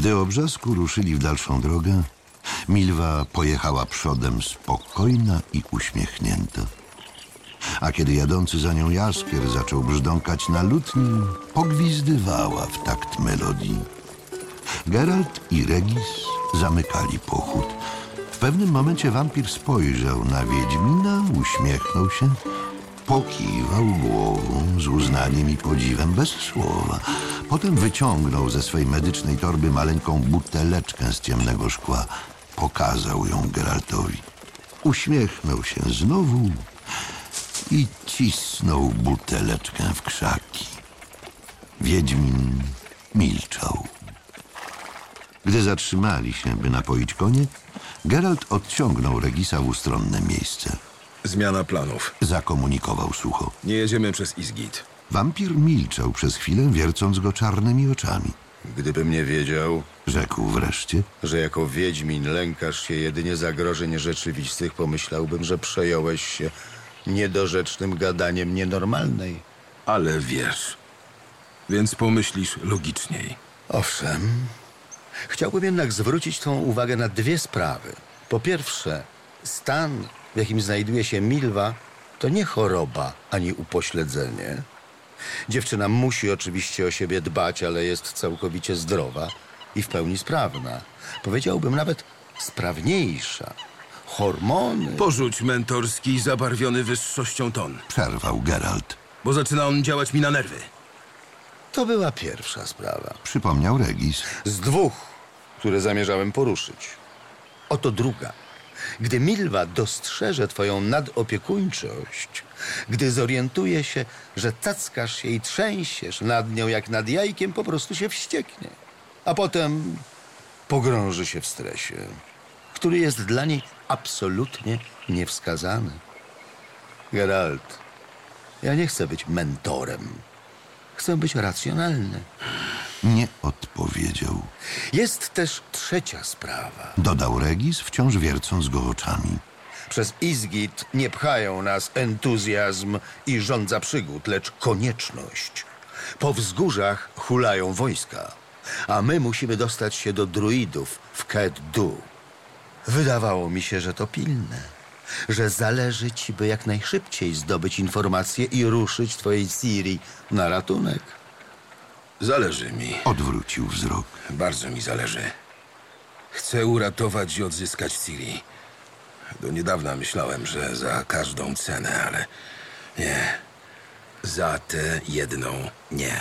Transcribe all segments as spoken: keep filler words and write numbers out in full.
Gdy Obrzasku ruszyli w dalszą drogę, Milwa pojechała przodem spokojna i uśmiechnięta. A kiedy jadący za nią jaskier zaczął brzdąkać na lutni, pogwizdywała w takt melodii. Geralt i Regis zamykali pochód. W pewnym momencie wampir spojrzał na Wiedźmina, uśmiechnął się, pokiwał głową z uznaniem i podziwem bez słowa. Potem wyciągnął ze swej medycznej torby maleńką buteleczkę z ciemnego szkła. Pokazał ją Geraltowi. Uśmiechnął się znowu i cisnął buteleczkę w krzaki. Wiedźmin milczał. Gdy zatrzymali się, by napoić konie, Geralt odciągnął Regisa w ustronne miejsce. Zmiana planów. Zakomunikował sucho. Nie jedziemy przez Izgit. Wampir milczał przez chwilę, wiercąc go czarnymi oczami. Gdybym nie wiedział, Rzekł wreszcie. że jako wiedźmin lękasz się jedynie zagrożeń rzeczywistych, pomyślałbym, że przejąłeś się niedorzecznym gadaniem nienormalnej. Ale wiesz. Więc pomyślisz logiczniej. Owszem. Chciałbym jednak zwrócić twą uwagę na dwie sprawy. Po pierwsze, stan, w jakim znajduje się Milwa, to nie choroba ani upośledzenie. Dziewczyna musi oczywiście o siebie dbać, ale jest całkowicie zdrowa i w pełni sprawna. Powiedziałbym nawet sprawniejsza. Hormony... Porzuć mentorski, zabarwiony wyższością ton. Przerwał Geralt. Bo zaczyna on działać mi na nerwy. To była pierwsza sprawa. Przypomniał Regis. Z dwóch, które zamierzałem poruszyć. Oto druga. Gdy Milwa dostrzeże twoją nadopiekuńczość, gdy zorientuje się, że cackasz się i trzęsiesz nad nią jak nad jajkiem, po prostu się wścieknie. A potem pogrąży się w stresie, który jest dla niej absolutnie niewskazany. Geralt, ja nie chcę być mentorem. Chcę być racjonalny. Nie odpowiedział. Jest też trzecia sprawa. Dodał Regis, wciąż wiercąc go oczami. Przez Izgit nie pchają nas entuzjazm i żądza przygód, lecz konieczność. Po wzgórzach hulają wojska, a my musimy dostać się do druidów w Ked-Du. Wydawało mi się, że to pilne, że zależy ci, by jak najszybciej zdobyć informacje i ruszyć twojej Ciri na ratunek. Zależy mi. Odwrócił wzrok. Bardzo mi zależy. Chcę uratować i odzyskać Ciri. Do niedawna myślałem, że za każdą cenę, ale nie. Za tę jedną nie.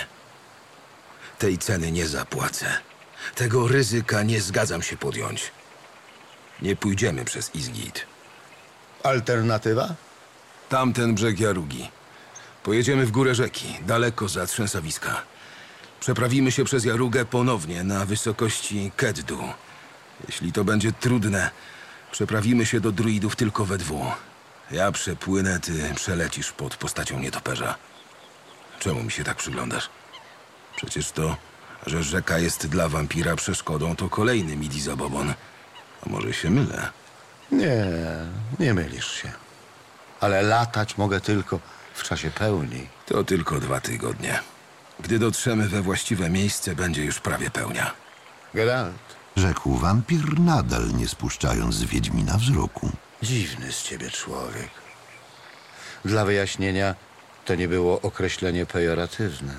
Tej ceny nie zapłacę. Tego ryzyka nie zgadzam się podjąć. Nie pójdziemy przez Izgit. Alternatywa? Tamten brzeg Jarugi. Pojedziemy w górę rzeki, daleko za trzęsawiska. Przeprawimy się przez Jarugę ponownie na wysokości Ked-Du. Jeśli to będzie trudne, przeprawimy się do druidów tylko we dwu. Ja przepłynę, ty przelecisz pod postacią nietoperza. Czemu mi się tak przyglądasz? Przecież to, że rzeka jest dla wampira przeszkodą, to kolejny midi zabobon. A może się mylę? Nie, nie mylisz się. Ale latać mogę tylko w czasie pełni. To tylko dwa tygodnie. Gdy dotrzemy we właściwe miejsce, będzie już prawie pełnia. Geralt, Rzekł wampir, nadal nie spuszczając z Wiedźmina wzroku. dziwny z ciebie człowiek. Dla wyjaśnienia, to nie było określenie pejoratywne.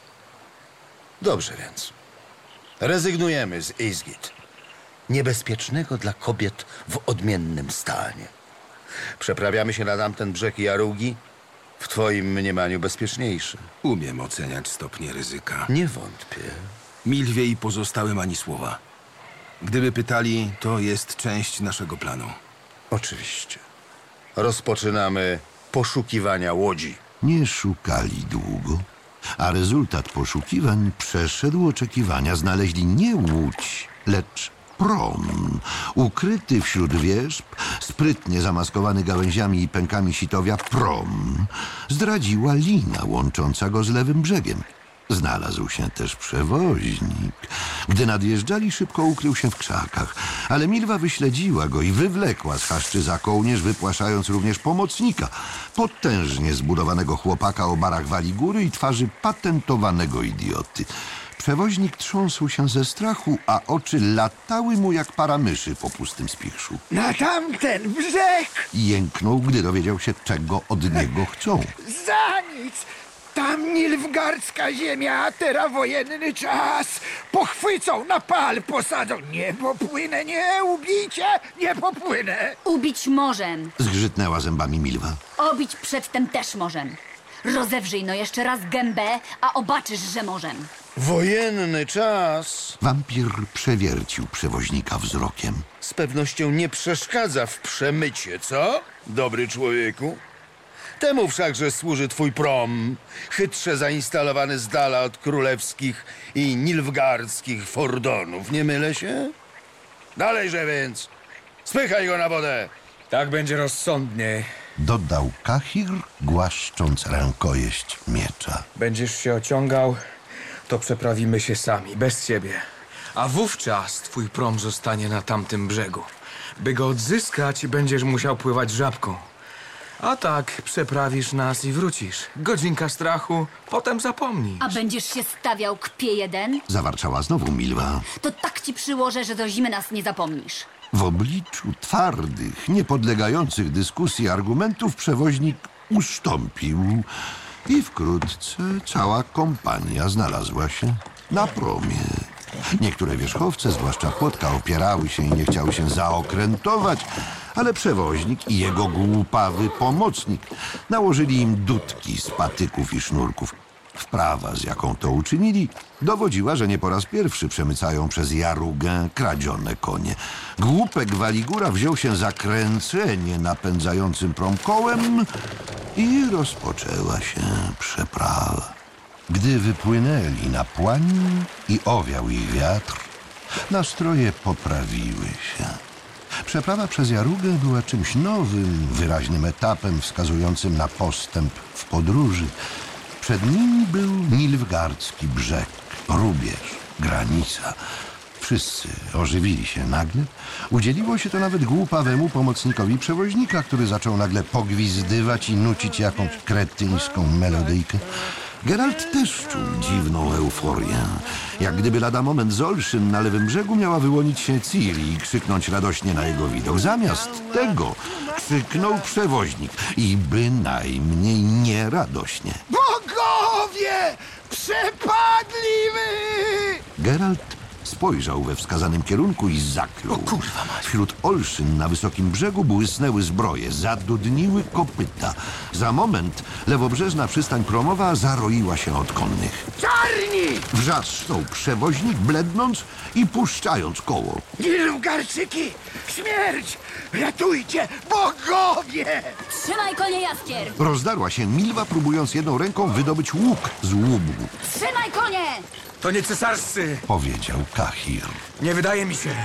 Dobrze więc. Rezygnujemy z Izgit. Niebezpiecznego dla kobiet w odmiennym stanie. Przeprawiamy się na tamten brzeg Jarugi, w twoim mniemaniu bezpieczniejszy. Umiem oceniać stopnie ryzyka. Nie wątpię. Milwie i pozostałym ani słowa. Gdyby pytali, to jest część naszego planu. Oczywiście. Rozpoczynamy poszukiwania łodzi. Nie szukali długo, a rezultat poszukiwań przeszedł oczekiwania. Znaleźli nie łódź, lecz prom, ukryty wśród wierzb, sprytnie zamaskowany gałęziami i pękami sitowia prom, zdradziła lina łącząca go z lewym brzegiem. Znalazł się też przewoźnik. Gdy nadjeżdżali, szybko ukrył się w krzakach, ale Milwa wyśledziła go i wywlekła z chaszczy za kołnierz, wypłaszając również pomocnika, potężnie zbudowanego chłopaka o barach wali góry i twarzy patentowanego idioty. Przewoźnik trząsł się ze strachu, a oczy latały mu jak para myszy po pustym spichrzu. Na tamten brzeg! Jęknął, gdy dowiedział się, czego od niego chcą. Za nic! Tam nilfgardzka ziemia, a teraz wojenny czas. Pochwycą, na pal posadzą. Nie popłynę, nie ubijcie, nie popłynę. Ubić możem. Zgrzytnęła zębami Milwa. Obić przedtem też możem. Rozewrzyj no jeszcze raz gębę, a obaczysz, że możem. Wojenny czas Wampir przewiercił przewoźnika wzrokiem. z pewnością nie przeszkadza w przemycie, co? Dobry człowieku. Temu wszakże służy twój prom, chytrze zainstalowany z dala od królewskich i nilfgardzkich fordonów. Nie mylę się? Dalejże więc. Spychaj go na wodę. Tak będzie rozsądniej. Dodał Kahir, głaszcząc rękojeść miecza. Będziesz się ociągał, to przeprawimy się sami, bez ciebie. A wówczas twój prom zostanie na tamtym brzegu. By go odzyskać, będziesz musiał pływać żabką. A tak przeprawisz nas i wrócisz. Godzinka strachu, potem zapomnisz. A będziesz się stawiał kpie jeden? Zawarczała znowu Milwa. To tak ci przyłożę, że do zimy nas nie zapomnisz. W obliczu twardych, niepodlegających dyskusji argumentów przewoźnik ustąpił i wkrótce cała kompania znalazła się na promie. Niektóre wierzchowce, zwłaszcza Płotka, opierały się i nie chciały się zaokrętować, ale przewoźnik i jego głupawy pomocnik nałożyli im dudki z patyków i sznurków. Wprawa, z jaką to uczynili, dowodziła, że nie po raz pierwszy przemycają przez Jarugę kradzione konie. Głupek Waligura wziął się za kręcenie napędzającym prom kołem i rozpoczęła się przeprawa. Gdy wypłynęli na płań i owiał ich wiatr, nastroje poprawiły się. Przeprawa przez Jarugę była czymś nowym, wyraźnym etapem wskazującym na postęp w podróży. Przed nimi był nilfgardzki brzeg, rubież, granica. Wszyscy ożywili się nagle. Udzieliło się to nawet głupawemu pomocnikowi przewoźnika, który zaczął nagle pogwizdywać i nucić jakąś kretyńską melodyjkę. Geralt też czuł dziwną euforię. Jak gdyby lada moment z Olszyn na lewym brzegu miała wyłonić się Ciri i krzyknąć radośnie na jego widok. Zamiast tego krzyknął przewoźnik i bynajmniej nie radośnie. Bogowie! Przepadli wy! Geralt spojrzał we wskazanym kierunku i zaklął. kurwa mać. Wśród olszyn na wysokim brzegu błysnęły zbroje, zadudniły kopyta. Za moment lewobrzeżna przystań promowa zaroiła się od konnych. Czarni! Wrzasnął przewoźnik, blednąc i puszczając koło. Nilfgaardczyki! Śmierć! Ratujcie! Bogowie! Trzymaj konie, Jaskier! Rozdarła się Milwa, próbując jedną ręką wydobyć łuk z łubu. Trzymaj konie! To nie cesarscy! Powiedział Kahir. Nie wydaje mi się.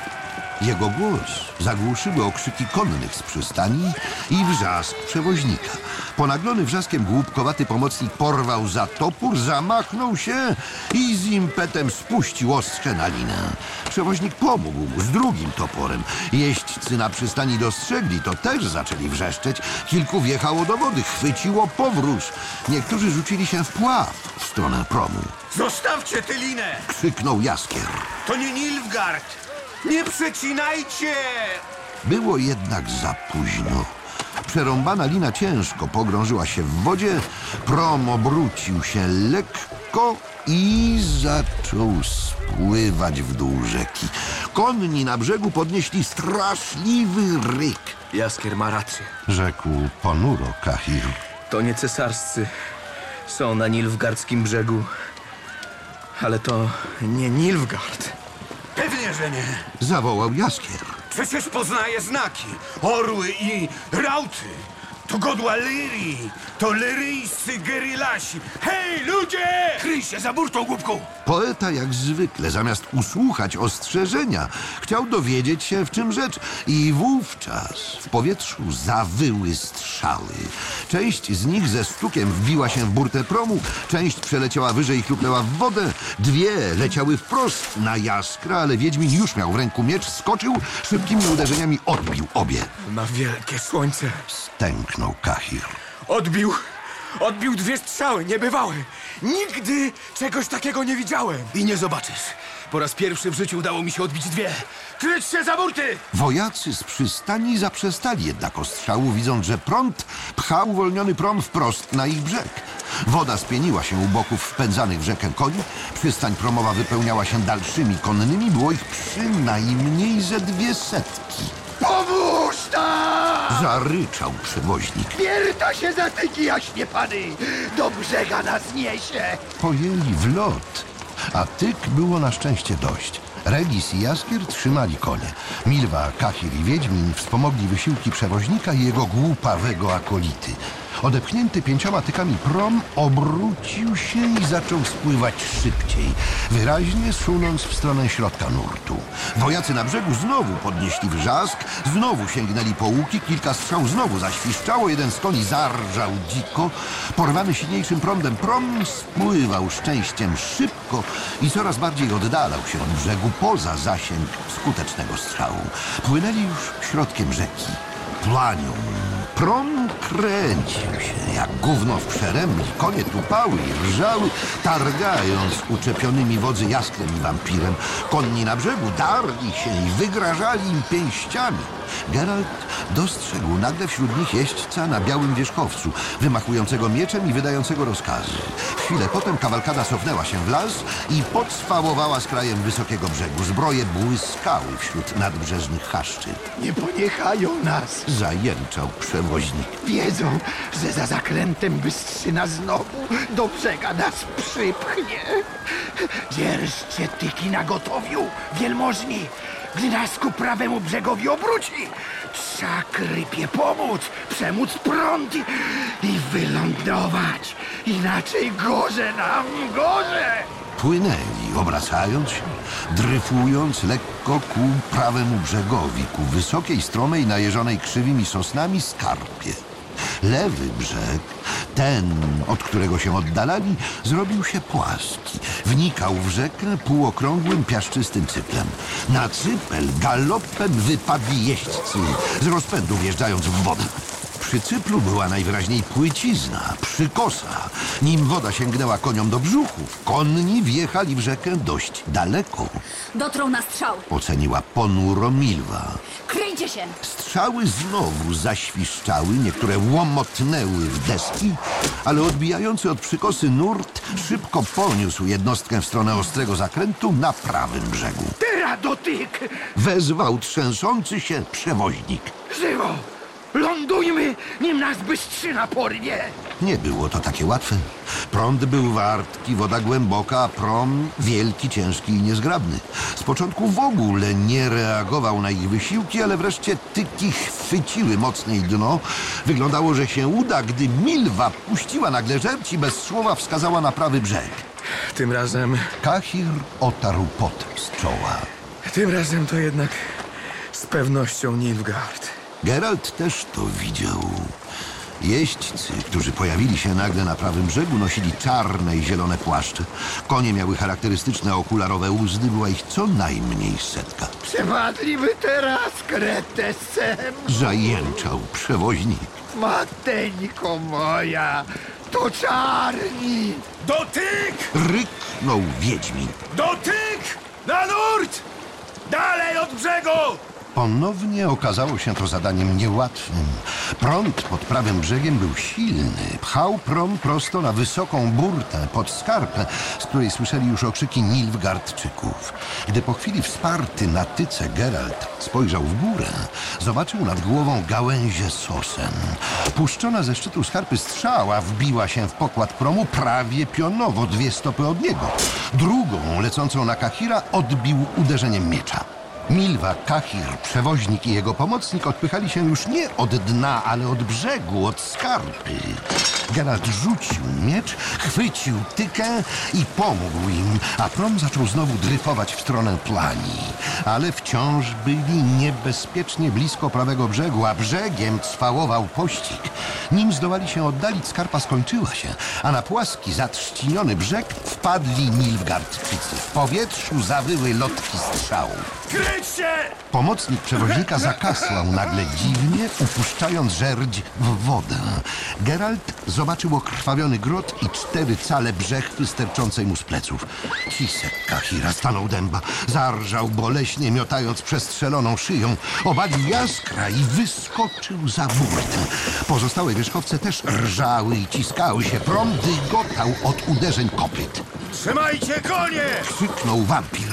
Jego głos zagłuszyły okrzyki konnych z przystani i wrzask przewoźnika. Ponaglony wrzaskiem głupkowaty pomocnik porwał za topór, zamachnął się i z impetem spuścił ostrze na linę. Przewoźnik pomógł mu z drugim toporem. Jeźdźcy na przystani dostrzegli, to też zaczęli wrzeszczeć. Kilku wjechało do wody, chwyciło powróz. Niektórzy rzucili się w pław w stronę promu. Zostawcie tę linę! Krzyknął Jaskier. To nie Nilfgaard! Nie przecinajcie! Było jednak za późno. Przerąbana lina ciężko pogrążyła się w wodzie, prom obrócił się lekko i zaczął spływać w dół rzeki. Konni na brzegu podnieśli straszliwy ryk. Jaskier ma rację. Rzekł ponuro Kahir. To nie cesarscy są na nilfgardzkim brzegu. Ale to nie Nilfgaard. Pewnie, że nie. Zawołał Jaskier. Przecież poznaję znaki. Orły i rauty. To godła Lyrii. To lyryjscy gerylasi. Hej, ludzie! Kryj się za burtą, głupku! Poeta jak zwykle, zamiast usłuchać ostrzeżenia, chciał dowiedzieć się, w czym rzecz, i wówczas w powietrzu zawyły strzały. Część z nich ze stukiem wbiła się w burtę promu, część przeleciała wyżej i chlupnęła w wodę, dwie leciały wprost na Jaskra, ale Wiedźmin już miał w ręku miecz, skoczył, szybkimi uderzeniami odbił obie. Na wielkie słońce. Stęknął Kahir. Odbił, Odbił dwie strzały, niebywałe. Nigdy czegoś takiego nie widziałem. I nie zobaczysz. Po raz pierwszy w życiu udało mi się odbić dwie. Kryć się za burty! Wojacy z przystani zaprzestali jednak ostrzału, widząc, że prąd pcha uwolniony prom wprost na ich brzeg. Woda spieniła się u boków wpędzanych w rzekę koni, przystań promowa wypełniała się dalszymi konnymi, było ich przynajmniej ze dwie setki. Pomóż nam! Zaryczał przewoźnik. Wierta się za te jaśnie pany! Do brzega nas niesie! Pojęli w lot, a tyk było na szczęście dość. Regis i Jaskier trzymali konie. Milwa, Kahir i Wiedźmin wspomogli wysiłki przewoźnika i jego głupawego akolity. Odepchnięty pięcioma tykami prom obrócił się i zaczął spływać szybciej, wyraźnie sunąc w stronę środka nurtu. Wojacy na brzegu znowu podnieśli wrzask, znowu sięgnęli po łuki, kilka strzał znowu zaświszczało, jeden z koni zarżał dziko. Porwany silniejszym prądem prom spływał szczęściem szybko i coraz bardziej oddalał się od brzegu poza zasięg skutecznego strzału. Płynęli już środkiem rzeki. Planią. Prom kręcił się jak gówno w przerębli. Konie tupały i rżały, targając uczepionymi wodzy Jaskrem i Wampirem. Konni na brzegu darli się i wygrażali im pięściami. Geralt dostrzegł nagle wśród nich jeźdźca na białym wierzchowcu, wymachującego mieczem i wydającego rozkazy. Chwilę potem kawalkada cofnęła się w las i pocwałowała z krajem wysokiego brzegu. Zbroje błyskały wśród nadbrzeżnych chaszczy. Nie poniechają nas! Zajęczał przewoźnik. Wiedzą, że za zakrętem bystrzyna znowu do brzega nas przypchnie. Dzierżcie tyki na gotowiu, wielmożni, gdy nas ku prawemu brzegowi obróci. Trzeba krypie pomóc, przemóc prąd i, i wylądować. Inaczej gorze nam, gorze! Płynęli, obracając się, dryfując lekko ku prawemu brzegowi, ku wysokiej, stromej, najeżonej krzywymi sosnami skarpie. Lewy brzeg, ten, od którego się oddalali, zrobił się płaski. Wnikał w rzekę półokrągłym, piaszczystym cyplem. Na cypel galopem wypadli jeźdźcy, z rozpędu wjeżdżając w wodę. Przy cyplu była najwyraźniej płycizna, przykosa. Nim woda sięgnęła koniom do brzuchów, konni wjechali w rzekę dość daleko. Dotrą na strzał. Oceniła ponuro Milwa. Kryjcie się! Strzały znowu zaświszczały, niektóre łomotnęły w deski, ale odbijający od przykosy nurt szybko poniósł jednostkę w stronę ostrego zakrętu na prawym brzegu. Teraz dotyk! Wezwał trzęsący się przewoźnik. Żywo! Lądujmy, nim nas bystrzyna porwie! Nie było to takie łatwe. Prąd był wartki, woda głęboka, a prom wielki, ciężki i niezgrabny. Z początku w ogóle nie reagował na ich wysiłki, ale wreszcie tyki chwyciły mocniej dno. Wyglądało, że się uda, gdy Milwa puściła nagle żerć i bez słowa wskazała na prawy brzeg. Tym razem, Kahir otarł pot z czoła. tym razem to jednak z pewnością Nilfgaard. Geralt też to widział. Jeźdźcy, którzy pojawili się nagle na prawym brzegu, nosili czarne i zielone płaszcze. Konie miały charakterystyczne okularowe uzdy, była ich co najmniej setka. Przepadliby teraz kretesem! Zajęczał przewoźnik. Mateńko moja, to czarni! Dotyk! Ryknął Wiedźmin. Dotyk! Na nurt! Dalej od brzegu! Ponownie okazało się to zadaniem niełatwym. Prąd pod prawym brzegiem był silny. Pchał prom prosto na wysoką burtę pod skarpę, z której słyszeli już okrzyki Nilfgaardczyków. Gdy po chwili wsparty na tyce Geralt spojrzał w górę, zobaczył nad głową gałęzie sosen. Puszczona ze szczytu skarpy strzała wbiła się w pokład promu prawie pionowo, dwie stopy od niego. Drugą, lecącą na Kahira, odbił uderzeniem miecza. Milwa, Kahir, przewoźnik i jego pomocnik odpychali się już nie od dna, ale od brzegu, od skarpy. Geralt rzucił miecz, chwycił tykę i pomógł im, a prom zaczął znowu dryfować w stronę plani. Ale wciąż byli niebezpiecznie blisko prawego brzegu, a brzegiem cwałował pościg. Nim zdołali się oddalić, skarpa skończyła się, a na płaski, zatrzciniony brzeg wpadli Nilfgaardczycy. W powietrzu zawyły lotki strzałów. Kryć się! Pomocnik przewoźnika zakasłał nagle dziwnie, upuszczając żerdź w wodę. Geralt zobaczył okrwawiony grot i cztery cale brzechwy sterczącej mu z pleców. Kisek Kahira stanął dęba, zarżał boleśnie, miotając przestrzeloną szyją, obalił jaskra i wyskoczył za burtę. Pozostałe wierzchowce też rżały i ciskały się. Prom dygotał od uderzeń kopyt. Trzymajcie konie! Krzyknął wampir.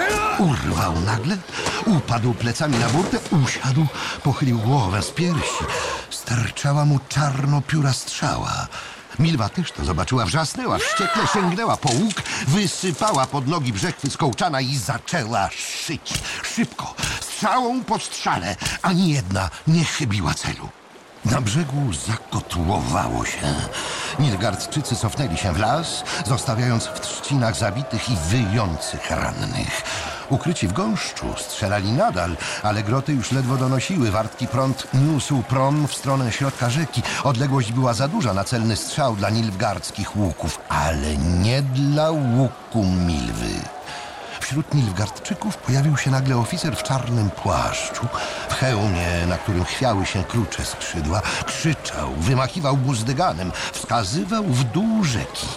Urwał nagle, upadł plecami na burtę, usiadł, pochylił głowę z piersi. Sterczała mu czarnopióra strzała. Milwa też to zobaczyła, wrzasnęła, wściekle sięgnęła po łuk, wysypała pod nogi brzechwy z kołczana i zaczęła szyć. Szybko, strzałą po strzale, ani jedna nie chybiła celu. Na brzegu zakotłowało się. Nilfgaardczycy cofnęli się w las, zostawiając w trzcinach zabitych i wyjących rannych. Ukryci w gąszczu strzelali nadal, ale groty już ledwo donosiły. Wartki prąd niósł prom w stronę środka rzeki. Odległość była za duża na celny strzał dla nilfgaardzkich łuków, ale nie dla łuku Milwy. Wśród Nilfgaardczyków pojawił się nagle oficer w czarnym płaszczu, w hełmie, na którym chwiały się krucze skrzydła. Krzyczał, wymachiwał buzdyganem, wskazywał w dół rzeki.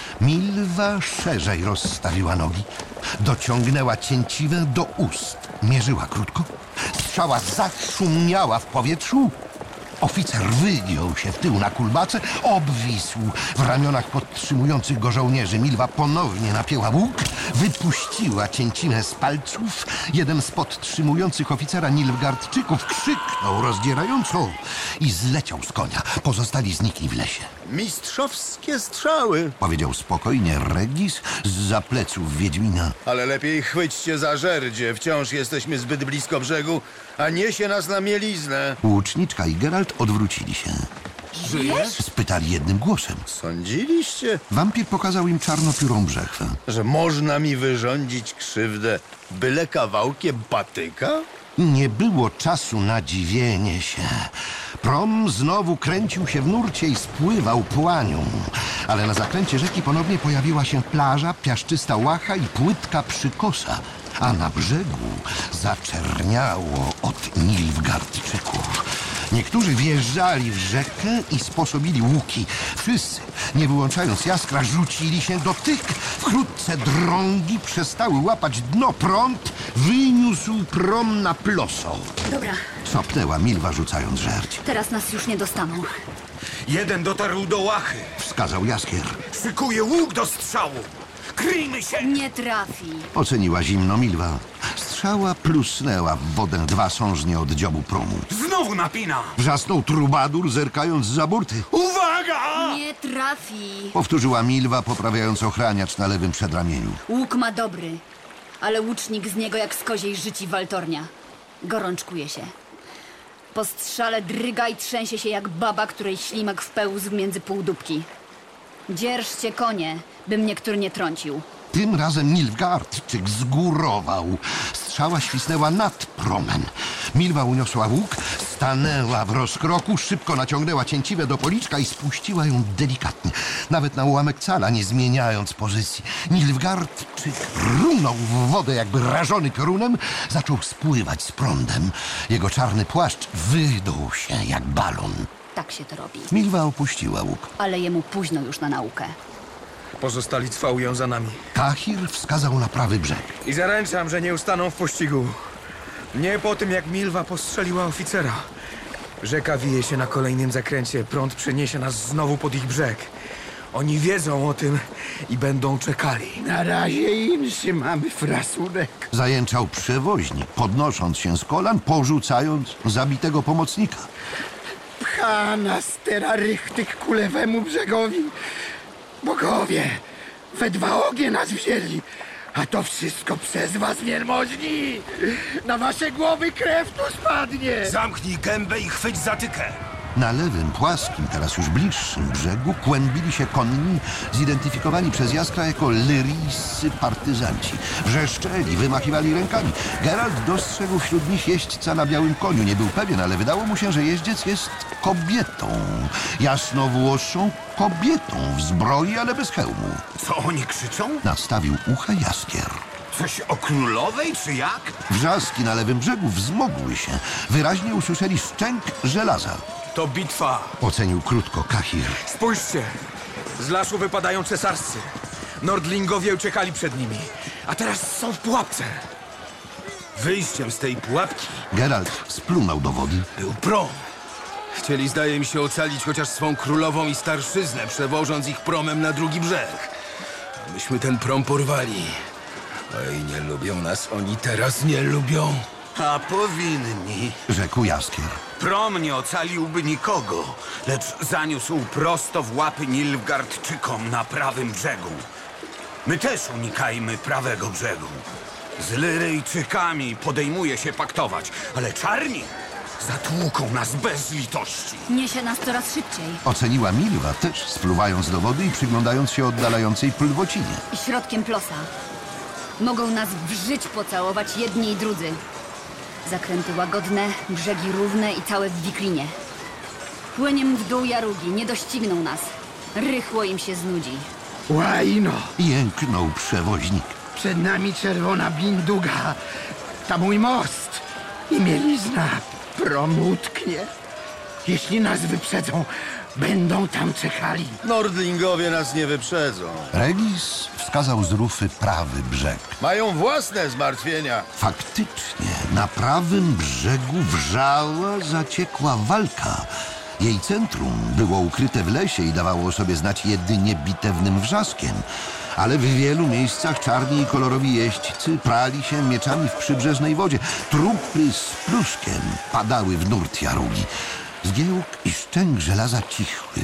Milwa szerzej rozstawiła nogi, dociągnęła cięciwę do ust, mierzyła krótko. Strzała zaszumiała w powietrzu. Oficer wygiął się w tył na kulbace, obwisł w ramionach podtrzymujących go żołnierzy. Milwa ponownie napięła łuk, wypuściła cięcinę z palców. Jeden z podtrzymujących oficera Nilfgaardczyków krzyknął rozdzierająco i zleciał z konia. Pozostali znikli w lesie. Mistrzowskie strzały. Powiedział spokojnie Regis zza pleców Wiedźmina. Ale lepiej chwyćcie za żerdzie. Wciąż jesteśmy zbyt blisko brzegu, a niesie nas na mieliznę. Łuczniczka i Geralt odwrócili się. Żyjesz? Spytali jednym głosem. Sądziliście, Wampir pokazał im czarnopiórą brzechwę. że można mi wyrządzić krzywdę byle kawałkiem patyka? Nie było czasu na dziwienie się. Prom znowu kręcił się w nurcie i spływał płanią. Ale na zakręcie rzeki ponownie pojawiła się plaża, piaszczysta łacha i płytka przykosa. A na brzegu zaczerniało od Nilfgaardczyków. Niektórzy wjeżdżali w rzekę i sposobili łuki. Wszyscy, nie wyłączając jaskra, rzucili się do tyk. Wkrótce drągi przestały łapać dno. Prąd wyniósł prom na ploso. Dobra, Szopnęła Milwa, rzucając żerć. teraz nas już nie dostaną. Jeden dotarł do łachy. Wskazał Jaskier. Szykuje łuk do strzału. Kryjmy się! Nie trafi. Oceniła zimno Milwa. Strzała plusnęła w wodę dwa sążnie od dziobu promu. Znowu napina! Wrzasnął trubadur, zerkając za burty. Uwaga! Nie trafi. Powtórzyła Milwa, poprawiając ochraniacz na lewym przedramieniu. Łuk ma dobry, ale łucznik z niego jak z koziej życi waltornia. Gorączkuje się. Po strzale dryga i trzęsie się jak baba, której ślimak wpełzł między półdubki. Dzierżcie konie, bym niektóry nie trącił. Tym razem Nilfgaardczyk zgórował. Strzała świsnęła nad promem. Milwa uniosła łuk, stanęła w rozkroku, szybko naciągnęła cięciwę do policzka i spuściła ją delikatnie. Nawet na ułamek cala, nie zmieniając pozycji. Nilfgaardczyk runął w wodę jakby rażony piorunem, zaczął spływać z prądem. Jego czarny płaszcz wydął się jak balon. Tak się to robi. Milwa opuściła łuk. Ale jemu późno już na naukę. Pozostali cwałują za nami. Kahir wskazał na prawy brzeg. I zaręczam, że nie ustaną w pościgu. Nie po tym, jak Milwa postrzeliła oficera. Rzeka wije się na kolejnym zakręcie. Prąd przeniesie nas znowu pod ich brzeg. Oni wiedzą o tym i będą czekali. Na razie im trzymamy frasunek. Zajęczał przewoźnik, podnosząc się z kolan, porzucając zabitego pomocnika. Pcha nas teraz rychtych ku lewemu brzegowi. Bogowie, we dwa ogie nas wzięli. A to wszystko przez was, wielmożni. Na wasze głowy krew tu spadnie. Zamknij gębę i chwyć zatykę. Na lewym, płaskim, teraz już bliższym brzegu kłębili się konni, zidentyfikowani przez Jaskra jako lyrijscy partyzanci. Wrzeszczeli, wymachiwali rękami. Geralt dostrzegł wśród nich jeźdźca na białym koniu. Nie był pewien, ale wydało mu się, że jeździec jest kobietą. Jasnowłosą kobietą w zbroi, ale bez hełmu. Co oni krzyczą? Nastawił ucha Jaskier. Coś o królowej, czy jak? Wrzaski na lewym brzegu wzmogły się. Wyraźnie usłyszeli szczęk żelaza. To bitwa. Ocenił krótko Kahir. Spójrzcie! Z lasu wypadają cesarscy. Nordlingowie uciekali przed nimi, a teraz są w pułapce. Wyjściem z tej pułapki Geralt splunął do wody. był prom. Chcieli, zdaje mi się, ocalić chociaż swą królową i starszyznę, przewożąc ich promem na drugi brzeg. A myśmy ten prom porwali. Oj, nie lubią nas, oni teraz nie lubią. A powinni. Rzekł Jaskier. Prom nie ocaliłby nikogo, lecz zaniósł prosto w łapy Nilfgaardczykom na prawym brzegu. My też unikajmy prawego brzegu. Z Lyryjczykami podejmuje się paktować, ale czarni zatłuką nas bez litości. Niesie nas coraz szybciej. Oceniła Milwa, też spluwając do wody i przyglądając się oddalającej plwocinie. I środkiem plosa. Mogą nas w żyć pocałować jedni i drudzy. Zakręty łagodne, brzegi równe i całe w wiklinie. Płyniem w dół Jarugi, nie dościgną nas. Rychło im się znudzi. Łajno, Jęknął przewoźnik. przed nami czerwona binduga. Ta mój most. I mielizna. Prom utknie. Jeśli nas wyprzedzą, będą tam czekali. Nordlingowie nas nie wyprzedzą. Regis wskazał z rufy prawy brzeg. Mają własne zmartwienia. Faktycznie, na prawym brzegu wrzała zaciekła walka. Jej centrum było ukryte w lesie i dawało o sobie znać jedynie bitewnym wrzaskiem. Ale w wielu miejscach czarni i kolorowi jeźdźcy prali się mieczami w przybrzeżnej wodzie. Trupy z pluszkiem padały w nurt Jarugi. Zgiełk i szczęk żelaza cichły.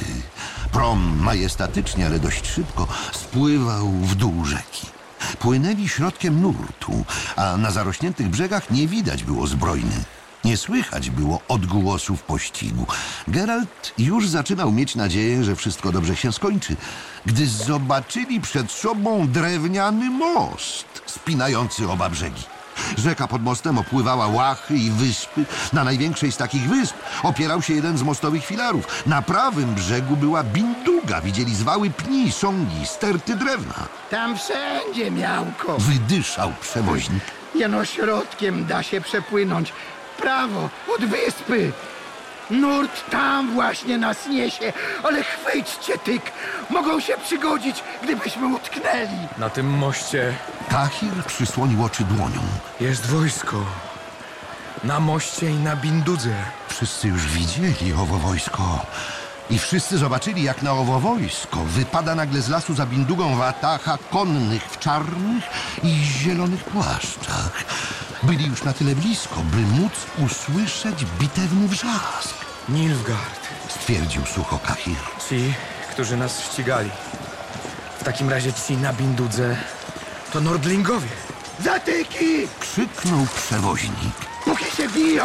Prom majestatycznie, ale dość szybko spływał w dół rzeki. Płynęli środkiem nurtu, a na zarośniętych brzegach nie widać było zbrojny. Nie słychać było odgłosów pościgu. Geralt już zaczynał mieć nadzieję, że wszystko dobrze się skończy, gdy zobaczyli przed sobą drewniany most spinający oba brzegi. Rzeka pod mostem opływała łachy i wyspy. Na największej z takich wysp opierał się jeden z mostowych filarów. Na prawym brzegu była binduga. Widzieli zwały pni, sągi, sterty drewna. Tam wszędzie miałko. Wydyszał przewoźnik. Jeno środkiem da się przepłynąć. Prawo, od wyspy. Nurt tam właśnie nas niesie, ale chwyćcie tyk. Mogą się przygodzić, gdybyśmy utknęli. Na tym moście Kahir przysłonił oczy dłonią. jest wojsko. Na moście i na Bindudze. Wszyscy już widzieli owo wojsko. I wszyscy zobaczyli, jak na owo wojsko wypada nagle z lasu za bindugą watacha konnych w czarnych i zielonych płaszczach. Byli już na tyle blisko, by móc usłyszeć bitewny wrzask, Nilfgaard. stwierdził sucho Kahir. Ci, którzy nas ścigali. W takim razie ci na Bindudze to Nordlingowie. Zatyki, Krzyknął przewoźnik. póki się biją.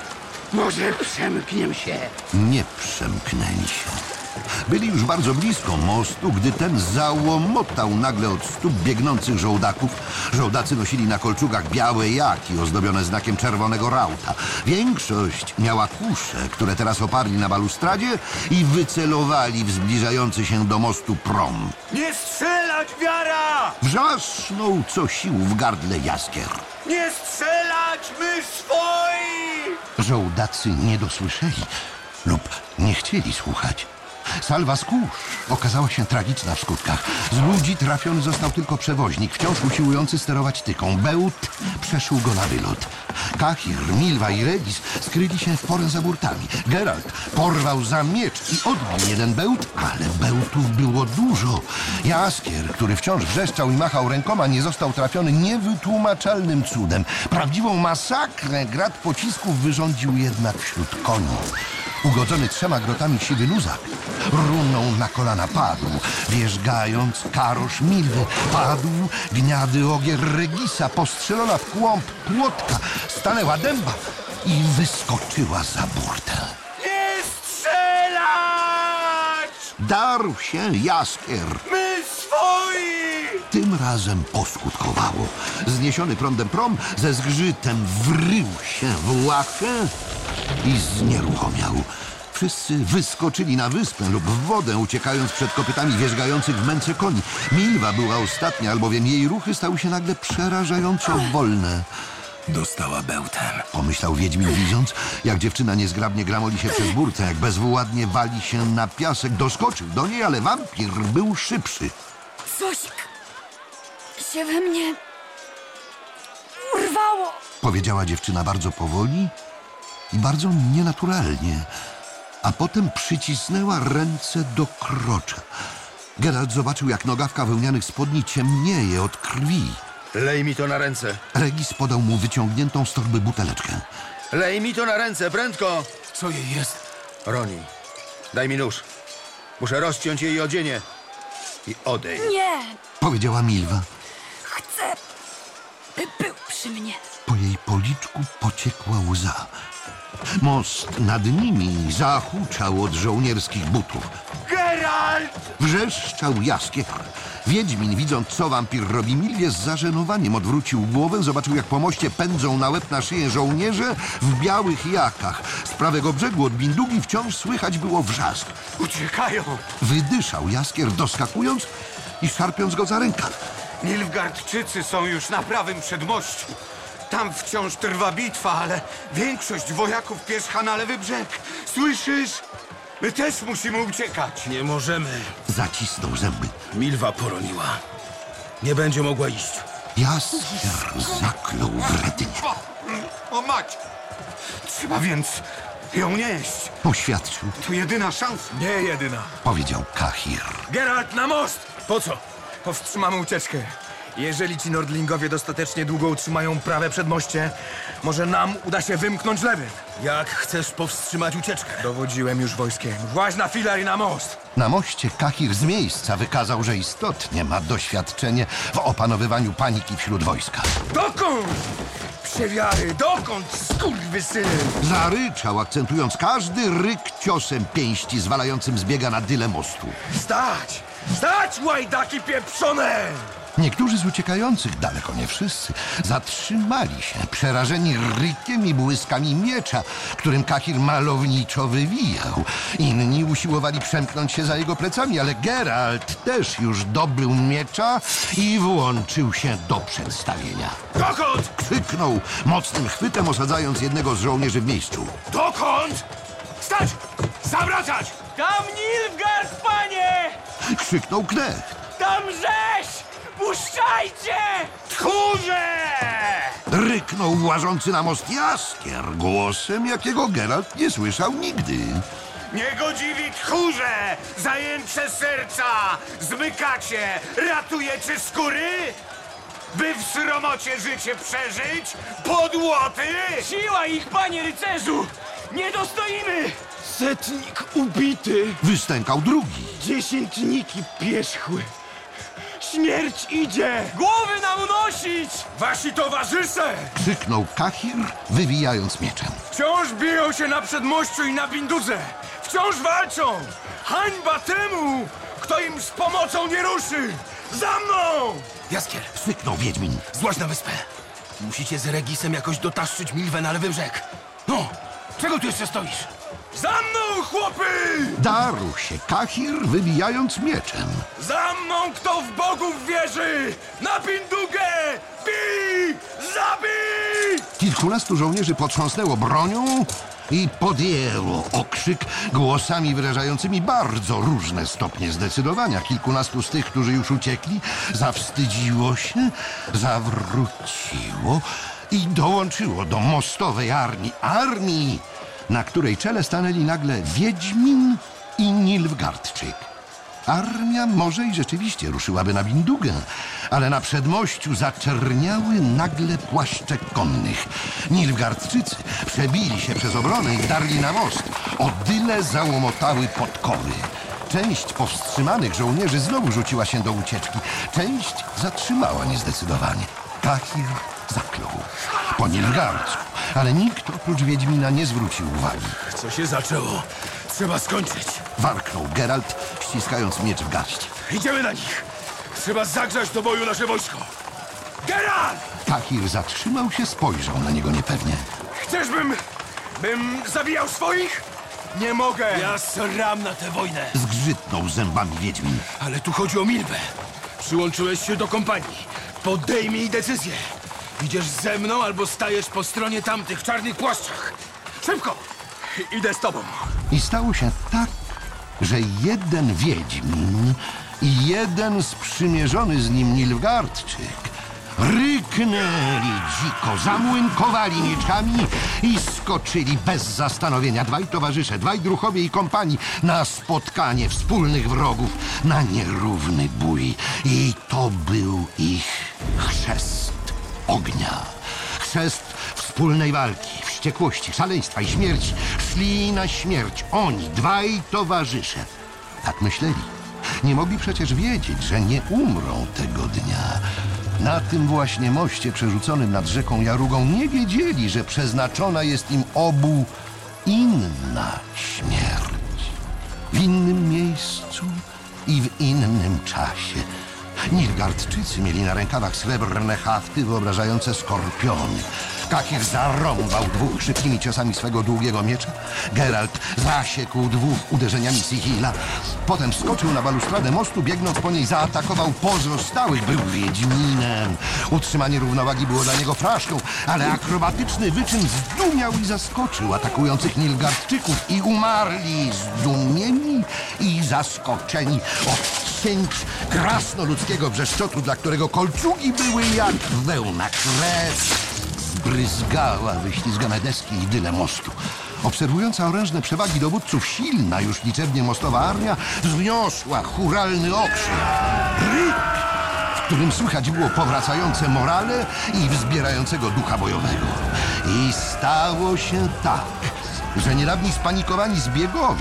Może przemkniem się. Nie przemknęli się. Byli już bardzo blisko mostu, gdy ten załomotał nagle od stóp biegnących żołdaków. Żołdacy nosili na kolczugach białe jaki ozdobione znakiem czerwonego rauta. Większość miała kusze, które teraz oparli na balustradzie i wycelowali w zbliżający się do mostu prom. Nie strzelać, wiara! Wrzasnął co sił w gardle Jaskier. Nie strzelać, my swoi! Żołdacy nie dosłyszeli lub nie chcieli słuchać. Salwa z kurz okazała się tragiczna w skutkach. Z ludzi trafiony został tylko przewoźnik, wciąż usiłujący sterować tyką. Bełt przeszył go na wylot. Kahir, Milwa i Regis skryli się w porę za burtami. Geralt porwał za miecz i odbił jeden bełt, ale bełtów było dużo. Jaskier, który wciąż wrzeszczał i machał rękoma, nie został trafiony niewytłumaczalnym cudem. Prawdziwą masakrę grad pocisków wyrządził jednak wśród koni. Ugodzony trzema grotami siwy luzak runął na kolana, padł, wierzgając karosz Milwy. Padł gniady ogier Regisa, postrzelona w kłąb płotka, stanęła dęba i wyskoczyła za burtę. Nie strzelać! Darł się Jaskier. My swoi! Tym razem poskutkowało. Zniesiony prądem prom ze zgrzytem wrył się w łachę i znieruchomiał. Wszyscy wyskoczyli na wyspę lub w wodę, uciekając przed kopytami wierzgających w męce koni. Milwa była ostatnia, albowiem jej ruchy stały się nagle przerażająco wolne. dostała bełtem. Pomyślał Wiedźmin, widząc, jak dziewczyna niezgrabnie gramoli się przez burtę, jak bezwładnie wali się na piasek. Doskoczył do niej, ale wampir był szybszy. Coś się we mnie urwało. Powiedziała dziewczyna bardzo powoli i bardzo nienaturalnie, a potem przycisnęła ręce do krocza. Geralt zobaczył, jak nogawka wełnianych spodni ciemnieje od krwi. Lej mi to na ręce. Regis podał mu wyciągniętą z torby buteleczkę. Lej mi to na ręce, prędko! Co jej jest? Roni, daj mi nóż. Muszę rozciąć jej odzienie. I odejść. Nie, Powiedziała Milwa. chcę, by był przy mnie. Po jej policzku pociekła łza. Most nad nimi zahuczał od żołnierskich butów. Geralt! Wrzeszczał Jaskier. Wiedźmin, widząc, co wampir robi Milwie, z zażenowaniem odwrócił głowę, zobaczył, jak po moście pędzą na łeb na szyję żołnierze w białych jakach. Z prawego brzegu od Bindugi wciąż słychać było wrzask. Uciekają! Wydyszał Jaskier, doskakując i szarpiąc go za rękaw. Nilfgaardczycy są już na prawym przedmościu. Tam wciąż trwa bitwa, ale większość wojaków pierzcha na lewy brzeg. Słyszysz? My też musimy uciekać. Nie możemy. Zacisnął zęby. Milwa poroniła. Nie będzie mogła iść. Jaskier zaklął wrednie. O, o mać! Trzeba więc ją nieść. Poświadczył, To jedyna szansa. Nie jedyna. powiedział Kahir. Geralt, na most! Po co? Powstrzymamy ucieczkę. Jeżeli ci Nordlingowie dostatecznie długo utrzymają prawe przedmoście, może nam uda się wymknąć lewym. Jak chcesz powstrzymać ucieczkę? Dowodziłem już wojskiem. Właź na filar i na most. Na moście Kahir z miejsca wykazał, że istotnie ma doświadczenie w opanowywaniu paniki wśród wojska. Dokąd? Przewiary, dokąd, skurwysyny? Zaryczał, akcentując każdy ryk ciosem pięści zwalającym z biega na dyle mostu. Stać! Stać, łajdaki pieprzone! Niektórzy z uciekających, daleko nie wszyscy, zatrzymali się, przerażeni rykiem i błyskami miecza, którym Kahir malowniczo wywijał. Inni usiłowali przemknąć się za jego plecami, ale Geralt też już dobył miecza i włączył się do przedstawienia. Dokąd? Krzyknął, mocnym chwytem osadzając jednego z żołnierzy w miejscu. Dokąd? Stać! Zawracać! Tam Nilfgaard, panie! Krzyknął Knecht. Tam rzeź! Puszczajcie! Tchórze! Ryknął łażący na most Jaskier głosem, jakiego Geralt nie słyszał nigdy. Niegodziwi tchórze! Zajęcze serca! Zmykacie! Ratujecie skóry? By w sromocie życie przeżyć? Podłoty! Siła ich, panie rycerzu! Nie dostoimy! Setnik ubity, Wystękał drugi. dziesiętniki pierzchły. Śmierć idzie! Głowy nam unosić! Wasi towarzysze Krzyknął Kahir, wywijając mieczem. wciąż biją się na przedmościu i na Bindudze. Wciąż walczą. Hańba temu, kto im z pomocą nie ruszy. Za mną! Jaskier, Syknął Wiedźmin. złaź na wyspę. Musicie z Regisem jakoś dotaszyć Milwę na lewy brzeg. No, czego tu jeszcze stoisz? Za mną, chłopy! Darł się Kahir, wybijając mieczem. Za mną, kto w bogów wierzy! Na Bindugę! Bij! Zabij! Kilkunastu żołnierzy potrząsnęło bronią i podjęło okrzyk głosami wyrażającymi bardzo różne stopnie zdecydowania. Kilkunastu z tych, którzy już uciekli, zawstydziło się, zawróciło i dołączyło do mostowej armii. Armii, na której czele stanęli nagle Wiedźmin i Nilfgaardczyk. Armia może i rzeczywiście ruszyłaby na Bindugę, ale na przedmościu zaczerniały nagle płaszcze konnych. Nilfgaardczycy przebili się przez obronę i wdarli na most. O dyle załomotały podkowy. Część powstrzymanych żołnierzy znowu rzuciła się do ucieczki. Część zatrzymała niezdecydowanie. Kahir zaklął po Nilfgaardzku, ale nikt oprócz Wiedźmina nie zwrócił uwagi. Co się zaczęło? Trzeba skończyć. Warknął Geralt, ściskając miecz w garści. Idziemy na nich. Trzeba zagrzać do boju nasze wojsko. Geralt! Kahir zatrzymał się, spojrzał na niego niepewnie. Chcesz, bym... bym zabijał swoich? Nie mogę! Ja sram na tę wojnę. Zgrzytnął zębami Wiedźmin. Ale tu chodzi o Milwę. Przyłączyłeś się do kompanii. Podejmij decyzję. Idziesz ze mną albo stajesz po stronie tamtych w czarnych płaszczach. Szybko! Idę z tobą. I stało się tak, że jeden wiedźmin i jeden sprzymierzony z nim Nilfgaardczyk ryknęli dziko, zamłynkowali mieczami i skoczyli bez zastanowienia. Dwaj towarzysze, dwaj druhowie i kompanii na spotkanie wspólnych wrogów, na nierówny bój. I to był ich chrzest ognia. Chrzest wspólnej walki, wściekłości, szaleństwa i śmierci. Szli na śmierć oni, dwaj towarzysze. Tak myśleli. Nie mogli przecież wiedzieć, że nie umrą tego dnia. Na tym właśnie moście przerzuconym nad rzeką Jarugą nie wiedzieli, że przeznaczona jest im obu inna śmierć. W innym miejscu i w innym czasie. Nilfgaardczycy mieli na rękawach srebrne hafty wyobrażające skorpiony. Kahir zarąbał dwóch szybkimi ciosami swego długiego miecza. Geralt zasiekł dwóch uderzeniami Sihila. Potem wskoczył na balustradę mostu, biegnąc po niej zaatakował pozostałych. Był wiedźminem. Utrzymanie równowagi było dla niego fraszką, ale akrobatyczny wyczyn zdumiał i zaskoczył atakujących Nilfgaardczyków i umarli zdumieni i zaskoczeni od cięć krasnoludzkiego wrzeszczotu, dla którego kolczugi były jak wełna. Krew bryzgała wyślizgane deski i dyle mostu. Obserwująca orężne przewagi dowódców silna już liczebnie mostowa armia wzniosła churalny okrzyk. Ryk, w którym słychać było powracające morale i wzbierającego ducha bojowego. I stało się tak, że niedawni spanikowani zbiegowie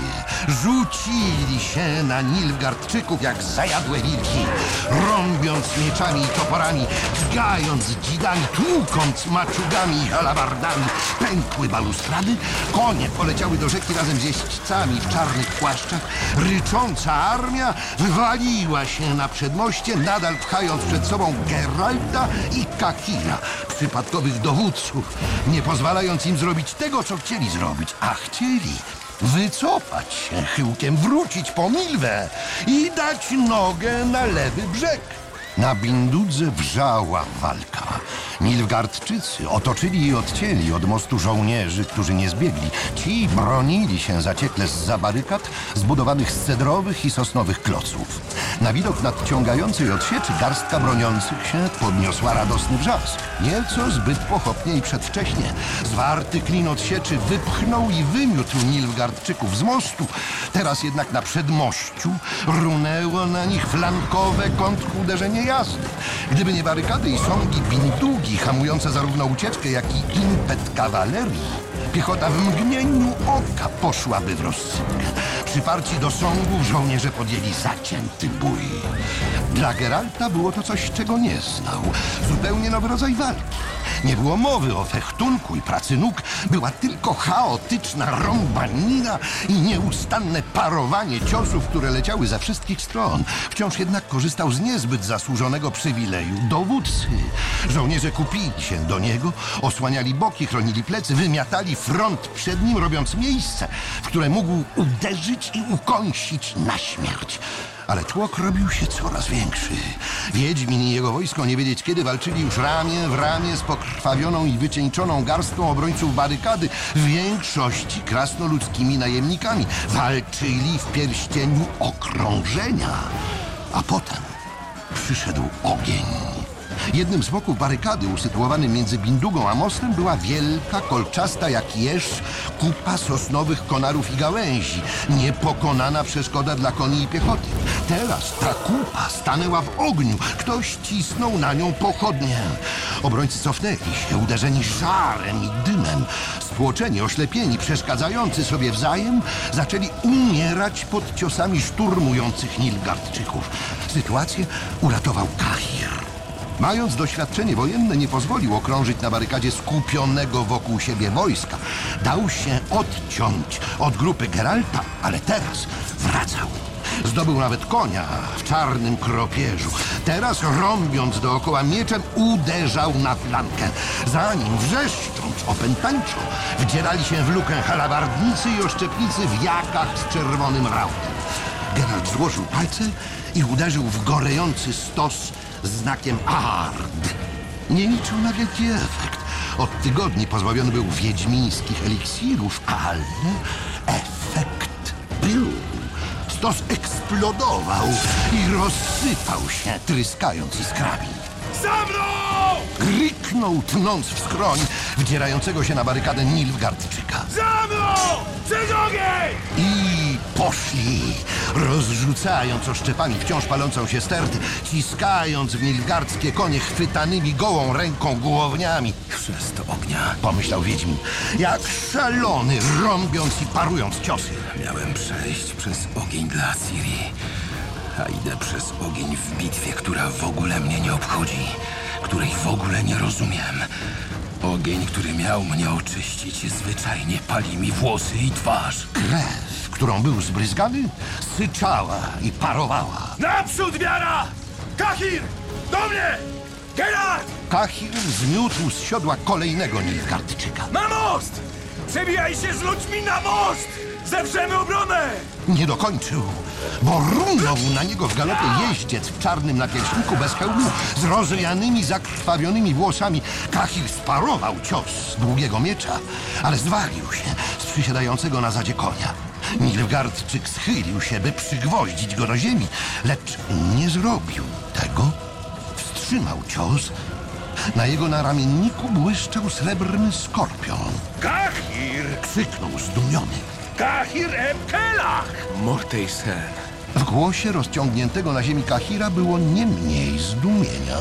rzucili się na Nilfgaardczyków jak zajadłe wilki, rąbiąc mieczami i toporami, dźgając dzidami, tłukąc maczugami i halabardami. Pękły balustrady, konie poleciały do rzeki razem z jeźdźcami w czarnych płaszczach. Rycząca armia wywaliła się na przedmoście, nadal pchając przed sobą Geralta i Kahira, przypadkowych dowódców, nie pozwalając im zrobić tego, co chcieli zrobić. A chcieli wycofać się chyłkiem, wrócić po Milwę i dać nogę na lewy brzeg. Na Bindudze wrzała walka. Nilfgaardczycy otoczyli i odcięli od mostu żołnierzy, którzy nie zbiegli. Ci bronili się zaciekle zza barykad zbudowanych z cedrowych i sosnowych kloców. Na widok nadciągającej odsieczy garstka broniących się podniosła radosny wrzask. Nieco zbyt pochopnie i przedwcześnie. Zwarty klin odsieczy wypchnął i wymiótł Nilfgaardczyków z mostu. Teraz jednak na przedmościu runęło na nich flankowe kontruderzenie jazdy. Gdyby nie barykady i sągi Bindugi, hamujące zarówno ucieczkę, jak i impet kawalerii, piechota w mgnieniu oka poszłaby w rozsypkę. Przyparci do sągów żołnierze podjęli zacięty bój. Dla Geralta było to coś, czego nie znał. Zupełnie nowy rodzaj walki. Nie było mowy o fechtunku i pracy nóg. Była tylko chaotyczna rąbanina i nieustanne parowanie ciosów, które leciały ze wszystkich stron. Wciąż jednak korzystał z niezbyt zasłużonego przywileju dowódcy. Żołnierze kupili się do niego, osłaniali boki, chronili plecy, wymiatali front przed nim, robiąc miejsce, w które mógł uderzyć i ukąsić na śmierć. Ale tłok robił się coraz większy. Wiedźmin i jego wojsko, nie wiedzieć kiedy, walczyli już ramię w ramię z pokrwawioną i wycieńczoną garstką obrońców barykady, w większości krasnoludzkimi najemnikami. Walczyli w pierścieniu okrążenia. A potem przyszedł ogień. Jednym z boków barykady, usytuowanym między Bindugą a mostem, była wielka, kolczasta jak jeż kupa sosnowych konarów i gałęzi. Niepokonana przeszkoda dla koni i piechoty. Teraz ta kupa stanęła w ogniu. Ktoś cisnął na nią pochodnie. Obrońcy cofnęli się, uderzeni żarem i dymem. Stłoczeni, oślepieni, przeszkadzający sobie wzajem, zaczęli umierać pod ciosami szturmujących Nilfgaardczyków. Sytuację uratował Kahir. Mając doświadczenie wojenne, nie pozwolił okrążyć na barykadzie skupionego wokół siebie wojska. Dał się odciąć od grupy Geralta, ale teraz wracał. Zdobył nawet konia w czarnym kropieżu. Teraz, rąbiąc dookoła mieczem, uderzał na flankę. Zanim, wrzeszcząc, opętańczo, wdzierali się w lukę halabardnicy i oszczepnicy w jakach z czerwonym rautem. Geralt złożył palce i uderzył w gorejący stos znakiem Ard. Nie liczył na wielki efekt. Od tygodni pozbawiony był wiedźmińskich eliksirów, ale efekt był. Stos eksplodował i rozsypał się, tryskając iskrami. Za mną! Kryknął, tnąc w skroń wdzierającego się na barykadę Nilfgaardczyka. Za mną! Przez ogień! I poszli, rozrzucając oszczepami wciąż palącą się stertę, ciskając w nilfgaardzkie konie chwytanymi gołą ręką głowniami. Chrzest ognia. Pomyślał Wiedźmin, jak szalony, rąbiąc i parując ciosy. Miałem przejść przez ogień dla Ciri, a idę przez ogień w bitwie, która w ogóle mnie nie obchodzi, której w ogóle nie rozumiem. Ogień, który miał mnie oczyścić, zwyczajnie pali mi włosy i twarz. Krew, którą był zbryzgany, syczała i parowała. Naprzód, wiara! Kahir! Do mnie! Geralt! Kahir zmiótł z siodła kolejnego Nilfgaardczyka. Na most! Przebijaj się z ludźmi na most! Zewrzemy obronę! Nie dokończył, bo runął na niego w galopie jeździec w czarnym napierśniku bez hełmu z rozwianymi, zakrwawionymi włosami. Kahir sparował cios z długiego miecza, ale zwalił się z przysiadającego na zadzie konia. Nilfgaardczyk schylił się, by przygwoździć go do ziemi, lecz nie zrobił tego. Wstrzymał cios. Na jego naramienniku błyszczał srebrny skorpion. Kahir! Krzyknął zdumiony. Kahir Ebkelach! Mortej sen. W głosie rozciągniętego na ziemi Kahira było nie mniej zdumienia.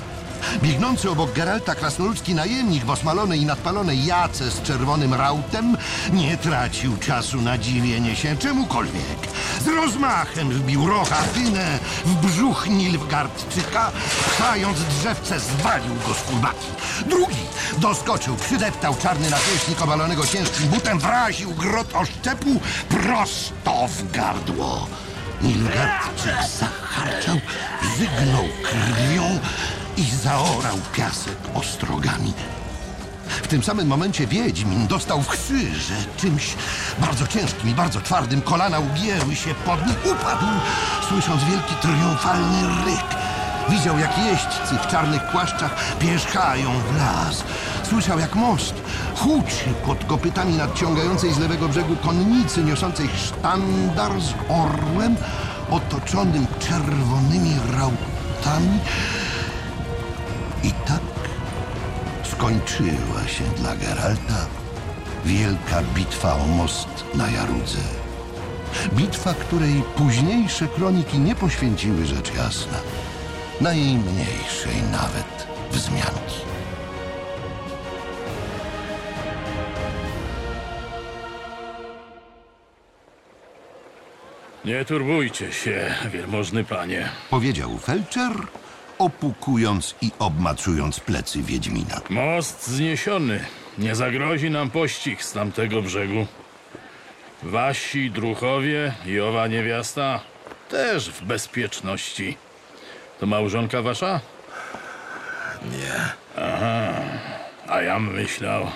Biegnący obok Geralta krasnoludzki najemnik w osmalonej i nadpalonej jace z czerwonym rautem nie tracił czasu na dziwienie się czemukolwiek. Z rozmachem wbił rochatynę w brzuch Nilfgaardczyka, pchając drzewce zwalił go z kulbaki. Drugi doskoczył, przydeptał czarny napierśnik obalonego ciężkim butem, wraził grot oszczepu prosto w gardło. Nilfgaardczyk zacharczał, żygnął krwią i zaorał piasek ostrogami. W tym samym momencie Wiedźmin dostał w krzyże czymś bardzo ciężkim i bardzo twardym. Kolana ugięły się pod nim, upadł, słysząc wielki, triumfalny ryk. Widział, jak jeźdźcy w czarnych płaszczach pierzchają w las. Słyszał, jak most huczy pod kopytami nadciągającej z lewego brzegu konnicy niosącej sztandar z orłem otoczonym czerwonymi rautami. I tak skończyła się dla Geralta wielka bitwa o most na Jarudze. Bitwa, której późniejsze kroniki nie poświęciły rzecz jasna najmniejszej nawet wzmianki. Nie turbujcie się, wielmożny panie. Powiedział felczer, opukując i obmacując plecy Wiedźmina. Most zniesiony. Nie zagrozi nam pościg z tamtego brzegu. Wasi druchowie i owa niewiasta też w bezpieczności. To małżonka wasza? Nie. A ja myślał.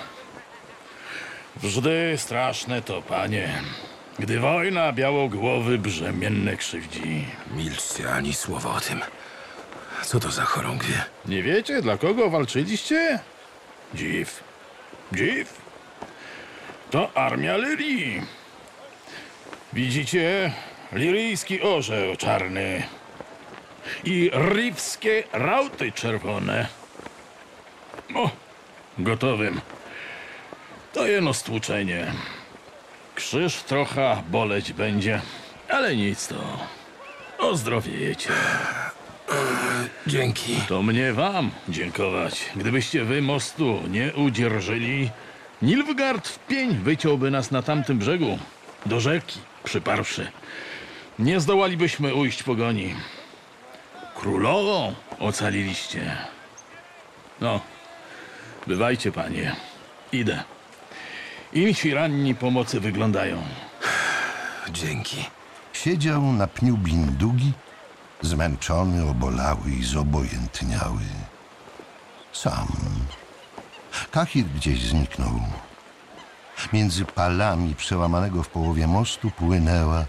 Wżdy straszne to, panie. Gdy wojna białogłowy brzemienne krzywdzi. Milczcie, ani słowa o tym. Co to za chorągwie? Nie wiecie, dla kogo walczyliście? Dziw. Dziw? To armia Lirii. Widzicie? Liryjski orzeł czarny. I rifskie rauty czerwone. O, gotowym. To jeno stłuczenie. Krzyż trochę boleć będzie, ale nic to. Ozdrowiejecie. Dzięki. To mnie wam dziękować. Gdybyście wy mostu nie udzierżyli, Nilfgaard w pień wyciąłby nas na tamtym brzegu. Do rzeki przyparwszy. Nie zdołalibyśmy ujść pogoni. Królową ocaliliście. No, bywajcie, panie. Idę. Insi ranni pomocy wyglądają. Dzięki. Siedział na pniu bindugi, zmęczony, obolały i zobojętniały. Sam. Kahir gdzieś zniknął. Między palami przełamanego w połowie mostu płynęła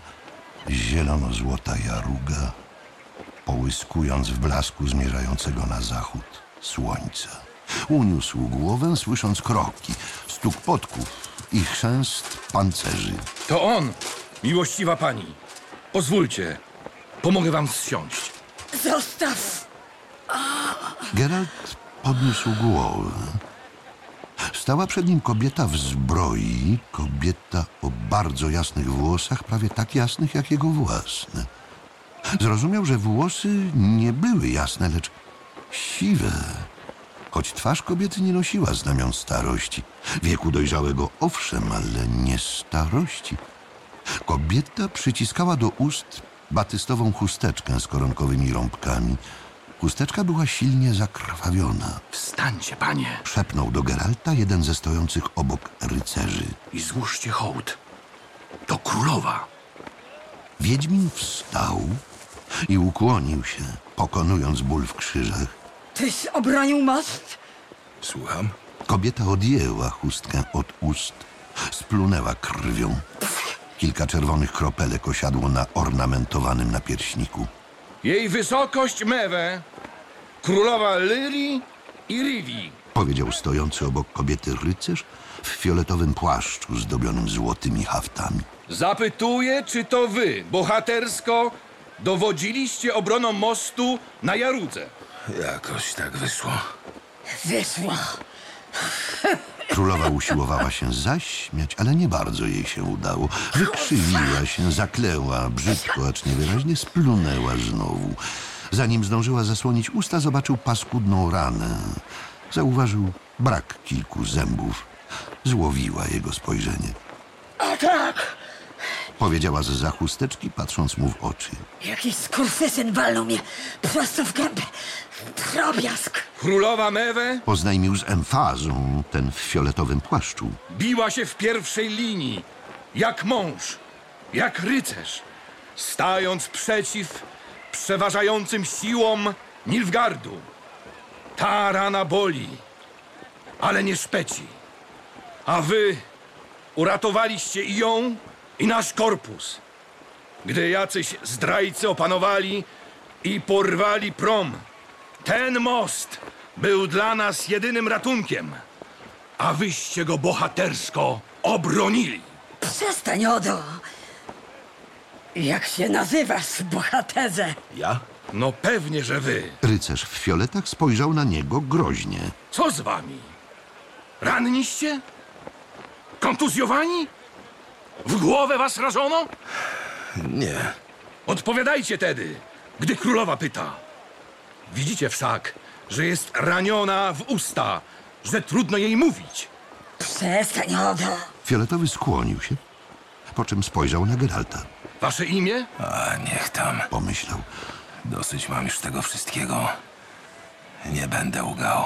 zielono-złota jaruga, połyskując w blasku zmierzającego na zachód. słońca. Uniósł głowę, słysząc kroki, stuk podków i chrzęst pancerzy. To on, miłościwa pani. Pozwólcie, pomogę wam zsiąść. Zostaw! Geralt podniósł głowę. Stała przed nim kobieta w zbroi, kobieta o bardzo jasnych włosach, prawie tak jasnych jak jego własne. Zrozumiał, że włosy nie były jasne, lecz siwe. Choć twarz kobiety nie nosiła znamion starości. Wieku dojrzałego owszem, ale nie starości. Kobieta przyciskała do ust batystową chusteczkę z koronkowymi rąbkami. Chusteczka była silnie zakrwawiona. Wstańcie, panie, Szepnął do Geralta jeden ze stojących obok rycerzy. i złóżcie hołd. To królowa. Wiedźmin wstał i ukłonił się, pokonując ból w krzyżach. Tyś obronił most? Słucham? Kobieta odjęła chustkę od ust, splunęła krwią. Kilka czerwonych kropelek osiadło na ornamentowanym napierśniku. Jej wysokość Mewe, królowa Lyrii i Rivii. Powiedział stojący obok kobiety rycerz w fioletowym płaszczu zdobionym złotymi haftami. Zapytuję, czy to wy bohatersko dowodziliście obroną mostu na Jarudze. Jakoś tak wyszło. Wyszło. Królowa usiłowała się zaśmiać, ale nie bardzo jej się udało. Wykrzywiła się, zakleła, brzydko, acz niewyraźnie splunęła znowu. Zanim zdążyła zasłonić usta, zobaczył paskudną ranę. Zauważył brak kilku zębów. Złowiła jego spojrzenie. A tak! Powiedziała zza chusteczki, patrząc mu w oczy. Jakiś skurwysyn walnął mnie prosto w gębę. Drobiazg! Królowa Mewe Oznajmił z emfazą ten w fioletowym płaszczu. biła się w pierwszej linii, jak mąż, jak rycerz, stając przeciw przeważającym siłom Nilfgardu. Ta rana boli, ale nie szpeci. A wy uratowaliście i ją, i nasz korpus, gdy jacyś zdrajcy opanowali i porwali prom. Ten most był dla nas jedynym ratunkiem, a wyście go bohatersko obronili. Przestań, Odo! Jak się nazywasz, bohaterze? Ja? No pewnie, że wy. Rycerz w fioletach spojrzał na niego groźnie. Co z wami? Ranniście? Kontuzjowani? W głowę was rażono? Nie. Odpowiadajcie tedy, gdy królowa pyta. Widzicie wszak, że jest raniona w usta, że trudno jej mówić. Przestań, Odo! Fioletowy skłonił się, po czym spojrzał na Geralta. Wasze imię? A niech tam. Pomyślał. Dosyć mam już tego wszystkiego. Nie będę ugał.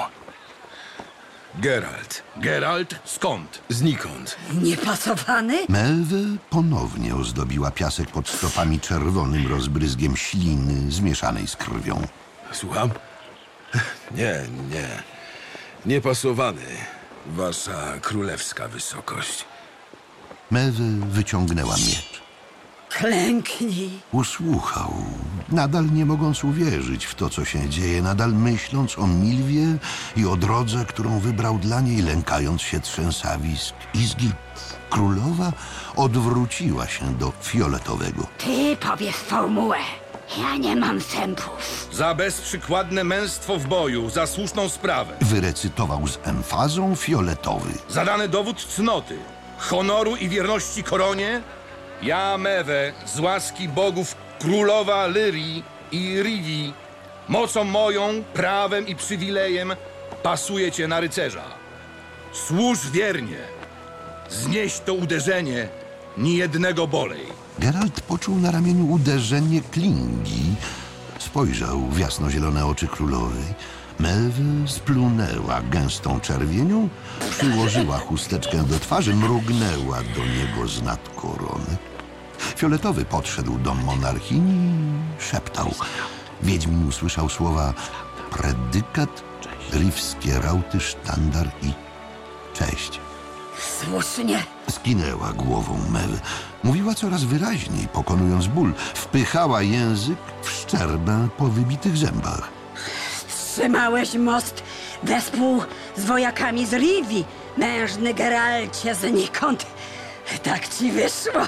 Geralt. Geralt, skąd? Znikąd. Niepasowany? Melwę ponownie ozdobiła piasek pod stopami czerwonym rozbryzgiem śliny zmieszanej z krwią. Słucham? Nie, nie. Niepasowany. Wasza królewska wysokość. Melwę wyciągnęła miecz. Klęknij. Usłuchał, nadal nie mogąc uwierzyć w to, co się dzieje, nadal myśląc o Milwie i o drodze, którą wybrał dla niej, lękając się trzęsawisk i zgib. Królowa odwróciła się do fioletowego. Ty powiesz formułę. Ja nie mam sępów. Za bezprzykładne męstwo w boju, za słuszną sprawę. Wyrecytował z emfazą fioletowy. Za dany dowód cnoty, honoru i wierności koronie, ja, Mewe, z łaski bogów królowa Lyrii i Rivii, mocą moją, prawem i przywilejem pasuję cię na rycerza. Służ wiernie, znieś to uderzenie, ni jednego bolej. Geralt poczuł na ramieniu uderzenie klingi. Spojrzał w jasnozielone oczy królowej. Melwy splunęła gęstą czerwienią, przyłożyła chusteczkę do twarzy, mrugnęła do niego z nad korony. Fioletowy podszedł do monarchini i szeptał. Wiedźmin usłyszał słowa predykat, rifskie rauty, sztandar i cześć. Słusznie. Skinęła głową Mewy. Mówiła coraz wyraźniej, pokonując ból. Wpychała język w szczerbę po wybitych zębach. Utrzymałeś most wespół z wojakami z Rivi, mężny Geralcie znikąd. Tak ci wyszło.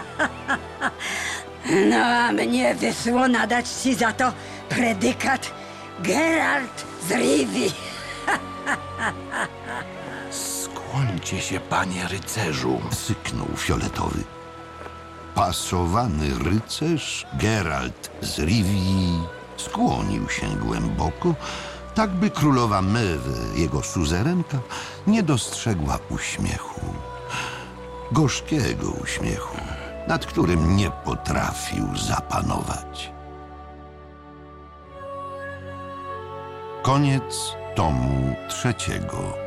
No a mnie wyszło nadać ci za to predykat Geralt z Rivi. Skłońcie się, panie rycerzu. Syknął fioletowy. Pasowany rycerz Geralt z Rivii skłonił się głęboko, tak by królowa Mewy, jego suzerenka, nie dostrzegła uśmiechu. Gorzkiego uśmiechu, nad którym nie potrafił zapanować. Koniec tomu trzeciego.